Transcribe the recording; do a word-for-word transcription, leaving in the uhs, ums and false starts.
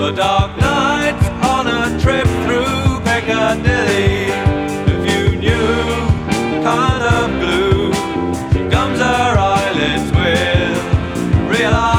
the dark nights on a trip through Piccadilly. If you knew the kind of glue she gums her eyelids with, realize